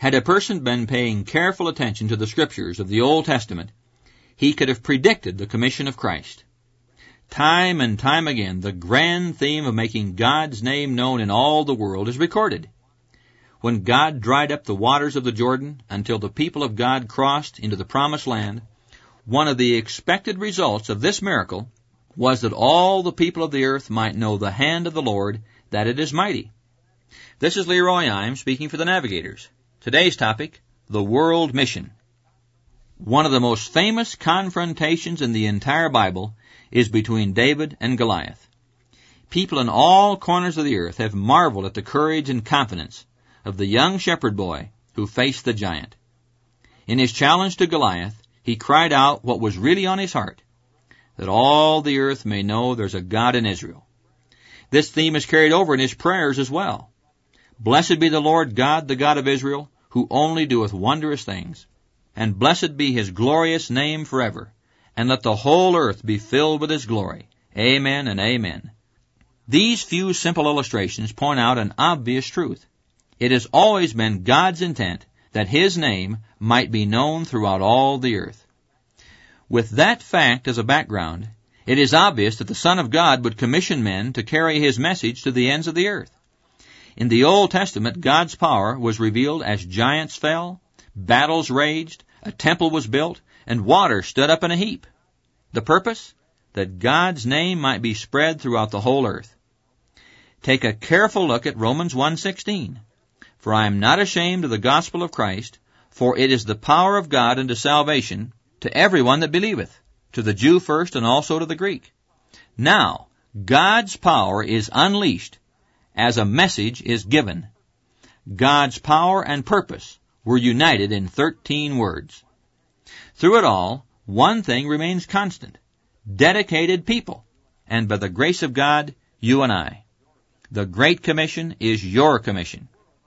Had a person been paying careful attention to the Scriptures of the Old Testament, he could have predicted the commission of Christ. Time and time again, the grand theme of making God's name known in all the world is recorded. When God dried up the waters of the Jordan until the people of God crossed into the Promised Land, one of the expected results of this miracle was that all the people of the earth might know the hand of the Lord, that it is mighty. This is Leroy Imes speaking for the Navigators. Today's topic, the World Mission. One of the most famous confrontations in the entire Bible is between David and Goliath. People in all corners of the earth have marveled at the courage and confidence of the young shepherd boy who faced the giant. In his challenge to Goliath, he cried out what was really on his heart, that all the earth may know there's a God in Israel. This theme is carried over in his prayers as well. Blessed be the Lord God, the God of Israel, who only doeth wondrous things. And blessed be his glorious name forever. And let the whole earth be filled with his glory. Amen and amen. These few simple illustrations point out an obvious truth. It has always been God's intent that his name might be known throughout all the earth. With that fact as a background, it is obvious that the Son of God would commission men to carry his message to the ends of the earth. In the Old Testament, God's power was revealed as giants fell, battles raged, a temple was built, and water stood up in a heap. The purpose? That God's name might be spread throughout the whole earth. Take a careful look at Romans 1:16. For I am not ashamed of the gospel of Christ, for it is the power of God unto salvation to everyone that believeth, to the Jew first and also to the Greek. Now, God's power is unleashed as a message is given. God's power and purpose were united in 13 words. Through it all, one thing remains constant: dedicated people, and by the grace of God, you and I. The Great Commission is your commission.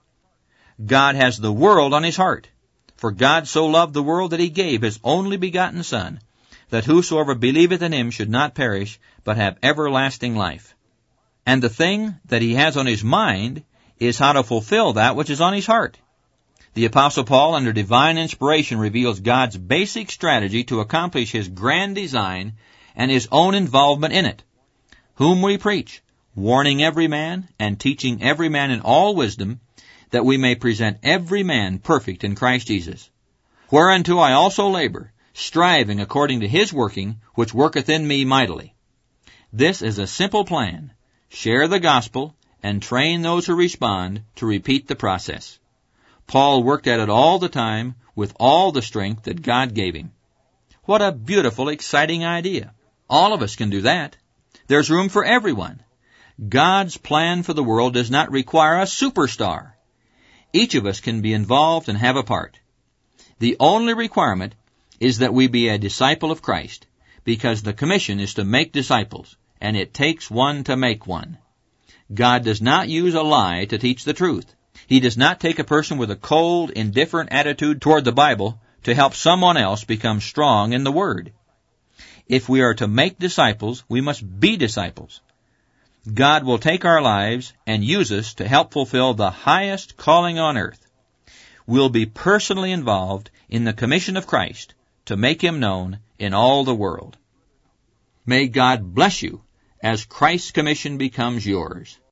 God has the world on his heart. For God so loved the world that he gave his only begotten Son, that whosoever believeth in him should not perish, but have everlasting life. And the thing that he has on his mind is how to fulfill that which is on his heart. The Apostle Paul, under divine inspiration, reveals God's basic strategy to accomplish his grand design and his own involvement in it. Whom we preach, warning every man and teaching every man in all wisdom, that we may present every man perfect in Christ Jesus. Whereunto I also labor, striving according to his working, which worketh in me mightily. This is a simple plan. Share the gospel and train those who respond to repeat the process. Paul worked at it all the time with all the strength that God gave him. What a beautiful, exciting idea. All of us can do that. There's room for everyone. God's plan for the world does not require a superstar. Each of us can be involved and have a part. The only requirement is that we be a disciple of Christ, because the commission is to make disciples, and it takes one to make one. God does not use a lie to teach the truth. He does not take a person with a cold, indifferent attitude toward the Bible to help someone else become strong in the Word. If we are to make disciples, we must be disciples. God will take our lives and use us to help fulfill the highest calling on earth. We'll be personally involved in the commission of Christ to make him known in all the world. May God bless you as Christ's commission becomes yours.